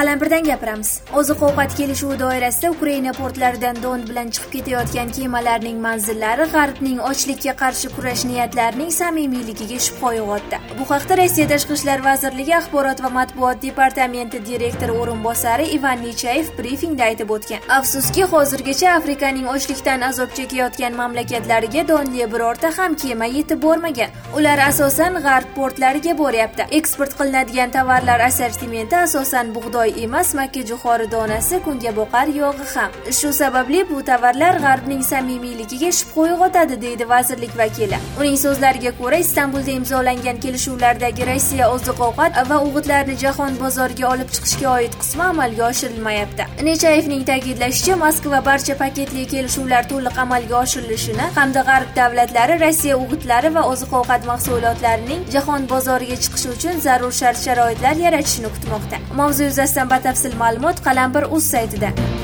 Qalampirdan gapiramiz. Oziq-ovqat kelishuvi doirasida Ukraina portlaridan don bilan chiqib ketayotgan kemalarning manzillari G'arbning ochlikka qarshi kurash niyatlarining samimiyligiga shubha uyg'otdi. Bu haqda Rossiya Tashqi ishlar vazirligi axborot va matbuot departamenti direktori o'rinbosari Ivan Nechayev brifingda aytib o'tgan. Afsuski, hozirgacha Afrikaning ochlikdan azob chekayotgan mamlakatlariga donli birorta ham kema yetib bormagan. Ular asosan G'arb portlariga boryapti. Eksport qilinadigan tovarlar assortimenti asosan bug'doy emas, makkajo'xori donasi, kungaboqar yog'i ham. Shu sababli bu tovarlar G'arbning samimiyligiga shubha uyg'otadi, deydi vazirlik vakili. Uning so'zlariga ko'ra, Istanbulda imzolangan kelishuvlardagi Rossiya oziq-ovqat va o'g'itlarni jahon bozoriga olib chiqishga oid qismi amalga oshirilmayapti. Nechayevning ta'kidlashicha, Moskva barcha paketli kelishuvlar to'liq amalga oshirilishini hamda G'arb davlatlari Rossiya o'g'itlari va oziq-ovqat mahsulotlarining jahon bozoriga chiqishi uchun zarur shart-sharoitlar yaratishini kutmoqda. Mavzu yuzasidan batafsil ma'lumot Qalampir.uz saytida.